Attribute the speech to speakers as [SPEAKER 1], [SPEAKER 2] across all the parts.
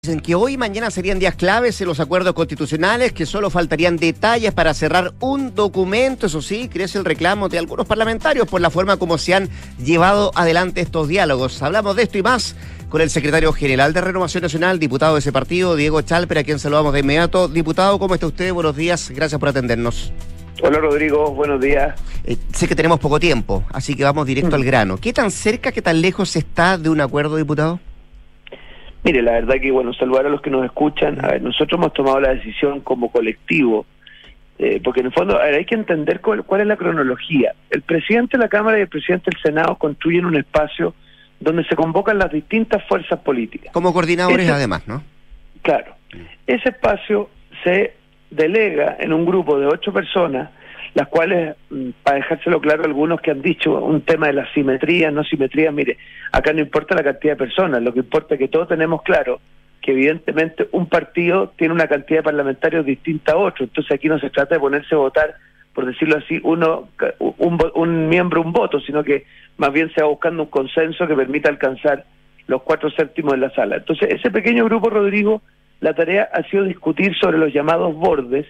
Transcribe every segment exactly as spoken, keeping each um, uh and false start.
[SPEAKER 1] Dicen que hoy y mañana serían días claves en los acuerdos constitucionales, que solo faltarían detalles para cerrar un documento. Eso sí, crece el reclamo de algunos parlamentarios por la forma como se han llevado adelante estos diálogos. Hablamos de esto y más con el secretario general de Renovación Nacional, diputado de ese partido, Diego Chalper, a quien saludamos de inmediato. Diputado, ¿cómo está usted? Buenos días, gracias por atendernos.
[SPEAKER 2] Hola Rodrigo, buenos días.
[SPEAKER 1] Eh, sé que tenemos poco tiempo, así que vamos directo mm. al grano. ¿Qué tan cerca, qué tan lejos está de un acuerdo, diputado?
[SPEAKER 2] Mire, la verdad que, bueno, saludar a los que nos escuchan. A ver, nosotros hemos tomado la decisión como colectivo, eh, porque en el fondo, a ver, hay que entender cuál, cuál es la cronología. El presidente de la Cámara y el presidente del Senado construyen un espacio donde se convocan las distintas fuerzas políticas.
[SPEAKER 1] Como coordinadores
[SPEAKER 2] ese,
[SPEAKER 1] además, ¿no?
[SPEAKER 2] Claro. Ese espacio se delega en un grupo de ocho personas, las cuales, para dejárselo claro, algunos que han dicho un tema de la simetría, no simetría, mire, acá no importa la cantidad de personas, lo que importa es que todos tenemos claro que evidentemente un partido tiene una cantidad de parlamentarios distinta a otro, entonces aquí no se trata de ponerse a votar, por decirlo así, uno un, un miembro, un voto, sino que más bien se va buscando un consenso que permita alcanzar los cuatro séptimos de la sala. Entonces, ese pequeño grupo, Rodrigo, la tarea ha sido discutir sobre los llamados bordes,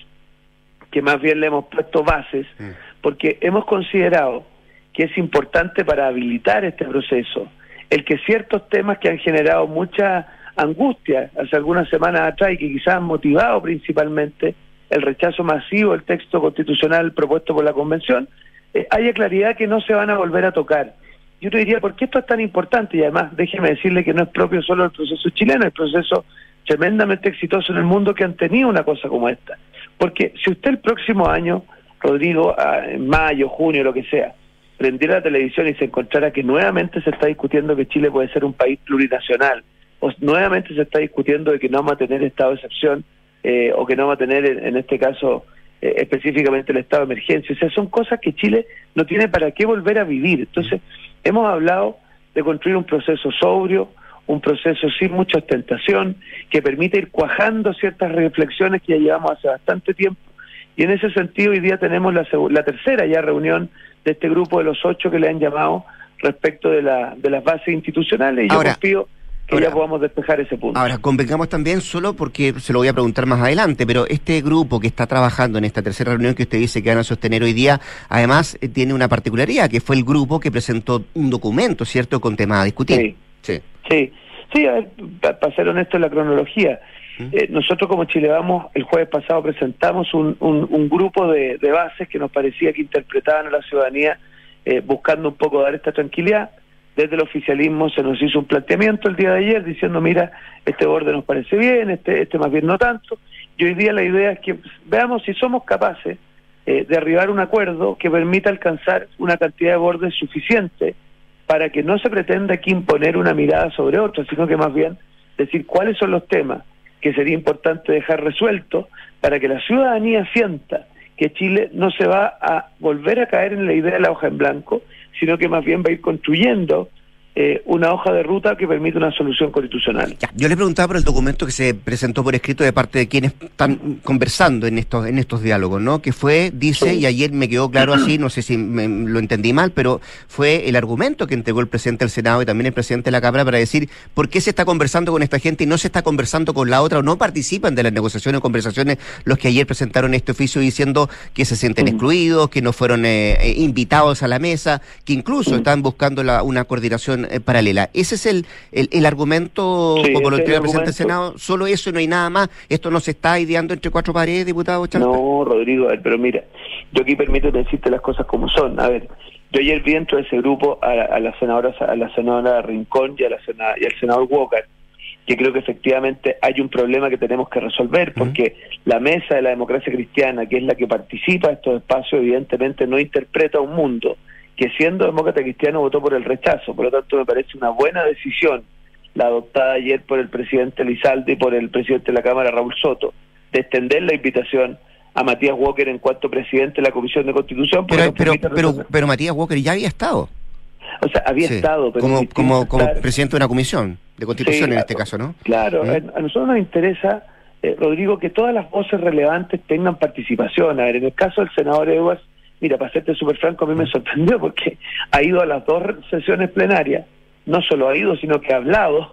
[SPEAKER 2] que más bien le hemos puesto bases, porque hemos considerado que es importante para habilitar este proceso, el que ciertos temas que han generado mucha angustia hace algunas semanas atrás y que quizás han motivado principalmente el rechazo masivo del texto constitucional propuesto por la Convención, eh, haya claridad que no se van a volver a tocar. Yo te diría, ¿por qué esto es tan importante? Y además, déjeme decirle que no es propio solo del proceso chileno, el proceso tremendamente exitoso en el mundo que han tenido una cosa como esta. Porque si usted el próximo año, Rodrigo, en mayo, junio, lo que sea, prendiera la televisión y se encontrara que nuevamente se está discutiendo que Chile puede ser un país plurinacional, o nuevamente se está discutiendo de que no vamos a tener estado de excepción, eh, o que no vamos a tener, en, en este caso, eh, específicamente el estado de emergencia. O sea, son cosas que Chile no tiene para qué volver a vivir. Entonces, hemos hablado de construir un proceso sobrio, un proceso sin mucha ostentación, que permite ir cuajando ciertas reflexiones que ya llevamos hace bastante tiempo, y en ese sentido hoy día tenemos la, la tercera ya reunión de este grupo de los ocho que le han llamado respecto de, la, de las bases institucionales, y ahora, yo confío que ahora, ya podamos despejar ese punto.
[SPEAKER 1] Ahora, convengamos también, solo porque se lo voy a preguntar más adelante, pero este grupo que está trabajando en esta tercera reunión que usted dice que van a sostener hoy día, además eh, tiene una particularidad, que fue el grupo que presentó un documento, ¿cierto?, con temas a discutir.
[SPEAKER 2] Sí. Sí, sí, sí, a ver, para pa ser honesto en la cronología, ¿Mm? eh, nosotros como Chile Vamos, el jueves pasado presentamos un, un, un grupo de, de bases que nos parecía que interpretaban a la ciudadanía eh, buscando un poco dar esta tranquilidad. Desde el oficialismo se nos hizo un planteamiento el día de ayer diciendo, mira, este borde nos parece bien, este, este más bien no tanto, y hoy día la idea es que pues, veamos si somos capaces eh, de arribar a un acuerdo que permita alcanzar una cantidad de bordes suficiente para que no se pretenda aquí imponer una mirada sobre otra, sino que más bien decir cuáles son los temas que sería importante dejar resueltos para que la ciudadanía sienta que Chile no se va a volver a caer en la idea de la hoja en blanco, sino que más bien va a ir construyendo eh, una hoja de ruta que permite una solución constitucional.
[SPEAKER 1] Ya, yo le preguntaba por el documento que se presentó por escrito de parte de quienes están conversando en estos en estos diálogos, ¿no? Que fue, dice, sí. Y ayer me quedó claro así, no sé si me, lo entendí mal, pero fue el argumento que entregó el presidente del Senado y también el presidente de la Cámara para decir por qué se está conversando con esta gente y no se está conversando con la otra, o no participan de las negociaciones o conversaciones los que ayer presentaron este oficio diciendo que se sienten mm. excluidos, que no fueron eh, invitados a la mesa, que incluso mm. están buscando la, una coordinación Eh, paralela. Ese es el, el, el argumento, sí, como lo entrega el presidente del Senado, solo eso, no hay nada más, esto no se está ideando entre cuatro paredes, diputado Chalper.
[SPEAKER 2] No, Rodrigo, a ver, pero mira, yo aquí permito decirte las cosas como son. A ver, yo ayer vi dentro de ese grupo a, a la senadora a la senadora Rincón y, a la sena, y al senador Walker, que creo que efectivamente hay un problema que tenemos que resolver, porque uh-huh. la mesa de la democracia cristiana, que es la que participa en estos espacios, evidentemente no interpreta un mundo que siendo demócrata cristiano votó por el rechazo. Por lo tanto, me parece una buena decisión la adoptada ayer por el presidente Elizalde y por el presidente de la Cámara, Raúl Soto, de extender la invitación a Matías Walker en cuanto presidente de la Comisión de Constitución.
[SPEAKER 1] Pero pero, pero, pero Matías Walker ya había estado.
[SPEAKER 2] O sea, había sí, estado. Pero
[SPEAKER 1] como como, como presidente de una comisión de Constitución, sí, en este caso, ¿no?
[SPEAKER 2] Claro, ¿Eh? a nosotros nos interesa, eh, Rodrigo, que todas las voces relevantes tengan participación. A ver, en el caso del senador Edwards, mira, para serte súper franco, a mí me sorprendió porque ha ido a las dos sesiones plenarias, no solo ha ido, sino que ha hablado,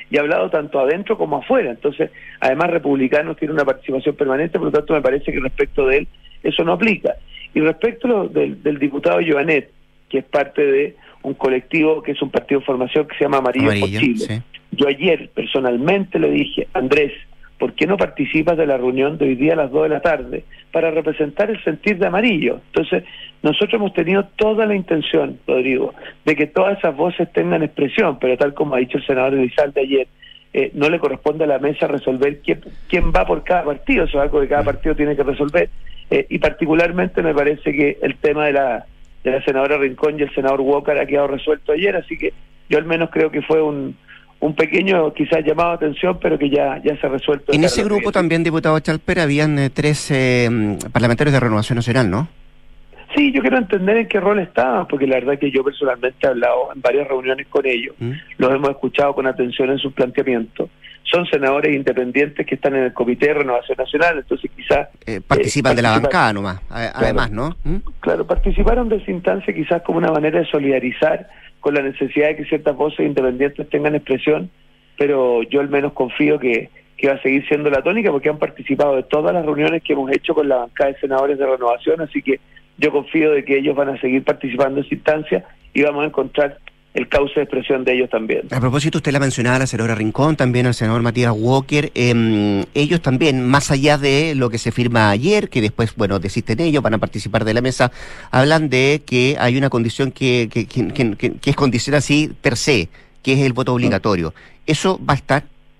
[SPEAKER 2] y ha hablado tanto adentro como afuera. Entonces, además, Republicanos tiene una participación permanente, por lo tanto, me parece que respecto de él eso no aplica. Y respecto lo del, del diputado Joanet, que es parte de un colectivo que es un partido de formación que se llama Amarillo, Amarillo por Chile. Sí. Yo ayer personalmente le dije, Andrés, ¿por qué no participas de la reunión de hoy día a las dos de la tarde para representar el sentir de Amarillo? Entonces, nosotros hemos tenido toda la intención, Rodrigo, de que todas esas voces tengan expresión, pero tal como ha dicho el senador Elizalde ayer, eh, no le corresponde a la mesa resolver quién, quién va por cada partido, eso es algo que cada partido tiene que resolver, eh, y particularmente me parece que el tema de la de la senadora Rincón y el senador Walker ha quedado resuelto ayer, así que yo al menos creo que fue un un pequeño quizás llamado a atención, pero que ya ya se ha resuelto.
[SPEAKER 1] En ese grupo también, diputado Chalper, habían eh, tres eh, parlamentarios de Renovación Nacional, ¿no?
[SPEAKER 2] Sí, yo quiero entender en qué rol estaban, porque la verdad que yo personalmente he hablado en varias reuniones con ellos, ¿Mm? Los hemos escuchado con atención en sus planteamientos. Son senadores independientes que están en el Comité de Renovación Nacional, entonces quizás...
[SPEAKER 1] Eh, participan eh, de la bancada nomás, además, claro, ¿no? ¿Mm?
[SPEAKER 2] Claro, participaron de esa instancia quizás como una manera de solidarizar con la necesidad de que ciertas voces independientes tengan expresión, pero yo al menos confío que, que va a seguir siendo la tónica, porque han participado de todas las reuniones que hemos hecho con la bancada de senadores de Renovación, así que yo confío de que ellos van a seguir participando en esa instancia y vamos a encontrar el cauce de expresión de ellos también.
[SPEAKER 1] A propósito, usted la mencionaba a la senadora Rincón, también al senador Matías Walker, eh, ellos también, más allá de lo que se firma ayer, que después, bueno, desisten ellos, van a participar de la mesa, hablan de que hay una condición que, que, que, que, que, que es condición así per se, que es el voto obligatorio. ¿Eso va a estar?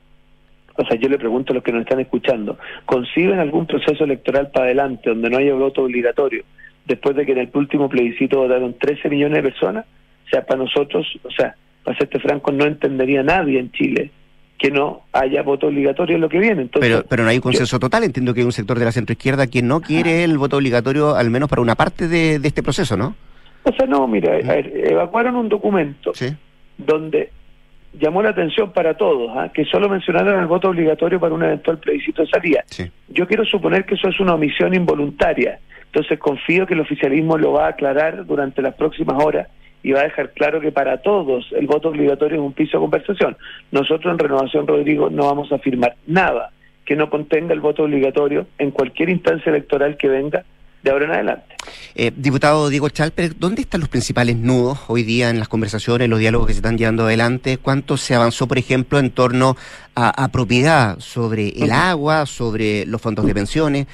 [SPEAKER 2] O sea, yo le pregunto a los que nos están escuchando, ¿conciben algún proceso electoral para adelante donde no haya voto obligatorio, después de que en el último plebiscito votaron trece millones de personas? O sea, para nosotros, o sea, para serte franco, no entendería nadie en Chile que no haya voto obligatorio en lo que viene. Entonces,
[SPEAKER 1] pero pero no hay un consenso yo, total, entiendo que hay un sector de la centroizquierda que no quiere el voto obligatorio, al menos para una parte de, de este proceso, ¿no?
[SPEAKER 2] O sea, no, mira, a ver, evacuaron un documento ¿Sí? donde llamó la atención para todos, ¿eh? que solo mencionaron el voto obligatorio para un eventual plebiscito de salida. Sí. Yo quiero suponer que eso es una omisión involuntaria, entonces confío que el oficialismo lo va a aclarar durante las próximas horas y va a dejar claro que para todos el voto obligatorio es un piso de conversación. Nosotros en Renovación, Rodrigo, no vamos a firmar nada que no contenga el voto obligatorio en cualquier instancia electoral que venga de ahora en adelante.
[SPEAKER 1] Eh, diputado Diego Chalper, ¿dónde están los principales nudos hoy día en las conversaciones, en los diálogos que se están llevando adelante? ¿Cuánto se avanzó, por ejemplo, en torno a, a propiedad, sobre el uh-huh. agua, sobre los fondos de pensiones?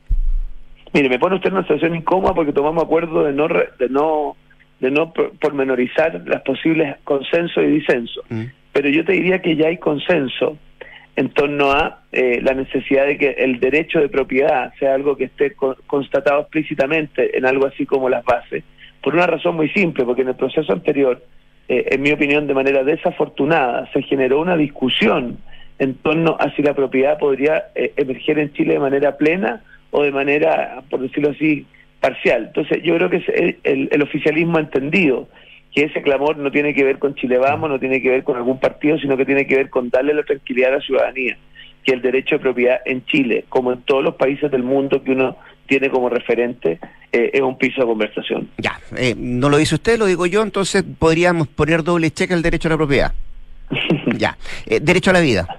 [SPEAKER 2] Mire, me pone usted en una situación incómoda porque tomamos acuerdo de no... Re, de no de no pormenorizar las posibles consensos y disensos. Mm. Pero yo te diría que ya hay consenso en torno a eh, la necesidad de que el derecho de propiedad sea algo que esté co- constatado explícitamente en algo así como las bases, por una razón muy simple, porque en el proceso anterior, eh, en mi opinión, de manera desafortunada, se generó una discusión en torno a si la propiedad podría eh, emerger en Chile de manera plena o de manera, por decirlo así, parcial. Entonces yo creo que el, el, el oficialismo ha entendido que ese clamor no tiene que ver con Chile Vamos, no tiene que ver con algún partido, sino que tiene que ver con darle la tranquilidad a la ciudadanía, que el derecho de propiedad en Chile, como en todos los países del mundo que uno tiene como referente, eh, es un piso de conversación.
[SPEAKER 1] Ya, eh, no lo dice usted, lo digo yo, entonces podríamos poner doble cheque al derecho a la propiedad. Ya, eh, derecho a la vida.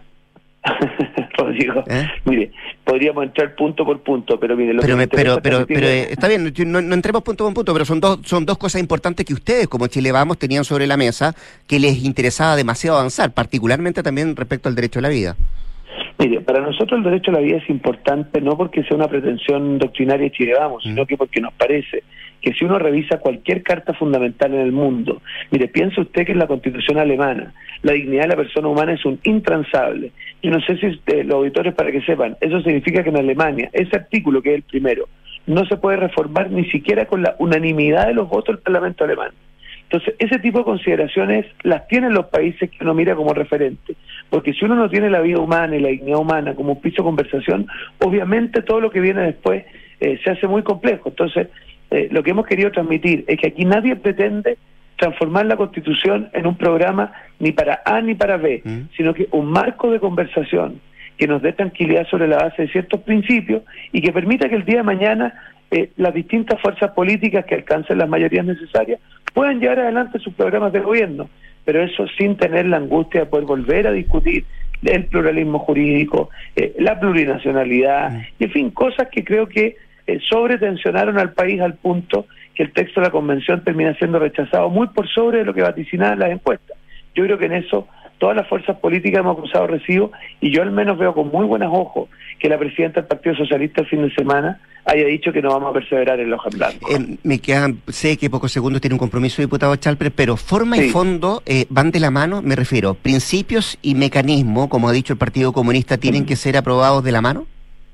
[SPEAKER 2] Rodrigo, ¿Eh? mire, podríamos entrar punto por punto, pero mire, lo
[SPEAKER 1] pero,
[SPEAKER 2] que
[SPEAKER 1] me, pero, pero, pero eh, está bien, no, no entremos punto por punto, pero son dos, son dos cosas importantes que ustedes, como Chile Vamos, tenían sobre la mesa, que les interesaba demasiado avanzar, particularmente también respecto al derecho a la vida.
[SPEAKER 2] Mire, para nosotros el derecho a la vida es importante no porque sea una pretensión doctrinaria de Chile Vamos, mm. sino que porque nos parece que si uno revisa cualquier carta fundamental en el mundo, mire, piense usted que en la Constitución alemana la dignidad de la persona humana es un intransable. Yo no sé si usted, los auditores, para que sepan, eso significa que en Alemania, ese artículo que es el primero, no se puede reformar ni siquiera con la unanimidad de los votos del Parlamento alemán. Entonces, ese tipo de consideraciones las tienen los países que uno mira como referente, porque si uno no tiene la vida humana y la dignidad humana como un piso de conversación, obviamente todo lo que viene después eh, se hace muy complejo. Entonces, eh, lo que hemos querido transmitir es que aquí nadie pretende transformar la Constitución en un programa ni para A ni para B, ¿Mm? sino que un marco de conversación que nos dé tranquilidad sobre la base de ciertos principios y que permita que el día de mañana eh, las distintas fuerzas políticas que alcancen las mayorías necesarias puedan llevar adelante sus programas de gobierno. pero eso sin tener la angustia de poder volver a discutir el pluralismo jurídico, eh, la plurinacionalidad, mm. y en fin, cosas que creo que eh, sobretensionaron al país al punto que el texto de la convención termina siendo rechazado muy por sobre de lo que vaticinaban las encuestas. Yo creo que en eso todas las fuerzas políticas hemos cruzado recibo, y yo al menos veo con muy buenos ojos que la presidenta del Partido Socialista el fin de semana haya dicho que no vamos a perseverar en la hoja en blanco.
[SPEAKER 1] Eh, me quedan, sé que pocos segundos tiene un compromiso, diputado Chalper, pero forma sí. y fondo eh, van de la mano, me refiero, principios y mecanismos, como ha dicho el Partido Comunista, ¿tienen mm. que ser aprobados de la mano?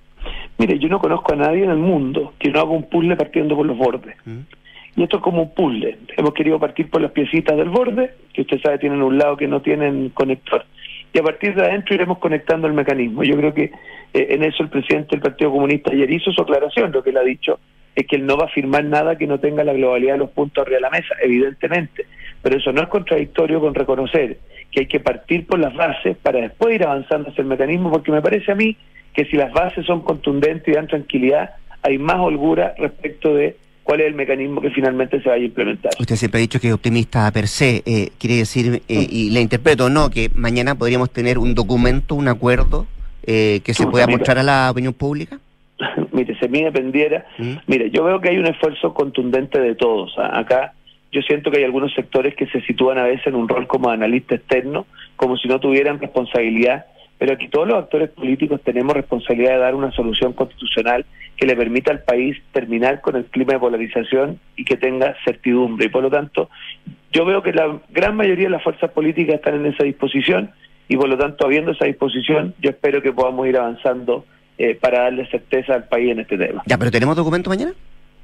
[SPEAKER 2] Mire, yo no conozco a nadie en el mundo que no haga un puzzle partiendo por los bordes. Mm. Y esto es como un puzzle. Hemos querido partir por las piecitas del borde, que usted sabe tienen un lado que no tienen conector. Y a partir de adentro iremos conectando el mecanismo. Yo creo que eh, en eso el presidente del Partido Comunista ayer hizo su aclaración. Lo que él ha dicho es que él no va a firmar nada que no tenga la globalidad de los puntos arriba de la mesa, evidentemente. Pero eso no es contradictorio con reconocer que hay que partir por las bases para después ir avanzando hacia el mecanismo, porque me parece a mí que si las bases son contundentes y dan tranquilidad, hay más holgura respecto de cuál es el mecanismo que finalmente se vaya a implementar.
[SPEAKER 1] Usted siempre ha dicho que es optimista per se, eh, quiere decir, eh, y le interpreto, ¿no?, que mañana podríamos tener un documento, un acuerdo eh, que se pueda mostrar a la opinión pública.
[SPEAKER 2] Mire, si a mí dependiera, ¿Mm? mire, yo veo que hay un esfuerzo contundente de todos. Acá yo siento que hay algunos sectores que se sitúan a veces en un rol como analista externo, como si no tuvieran responsabilidad, pero aquí todos los actores políticos tenemos responsabilidad de dar una solución constitucional que le permita al país terminar con el clima de polarización y que tenga certidumbre. Y por lo tanto, yo veo que la gran mayoría de las fuerzas políticas están en esa disposición, y por lo tanto, habiendo esa disposición, yo espero que podamos ir avanzando eh, para darle certeza al país en este tema.
[SPEAKER 1] Ya, pero ¿tenemos documento mañana?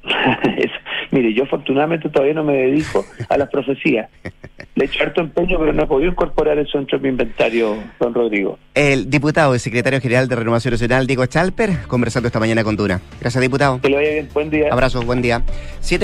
[SPEAKER 2] Eso. Mire, yo afortunadamente todavía no me dedico a las profecías. Le he hecho harto empeño, pero no he podido incorporar eso dentro de mi inventario, don Rodrigo.
[SPEAKER 1] El diputado y secretario general de Renovación Nacional, Diego Chalper, conversando esta mañana con Duna. Gracias, diputado.
[SPEAKER 2] Que le vaya bien. Buen día.
[SPEAKER 1] Abrazo, buen día. Siete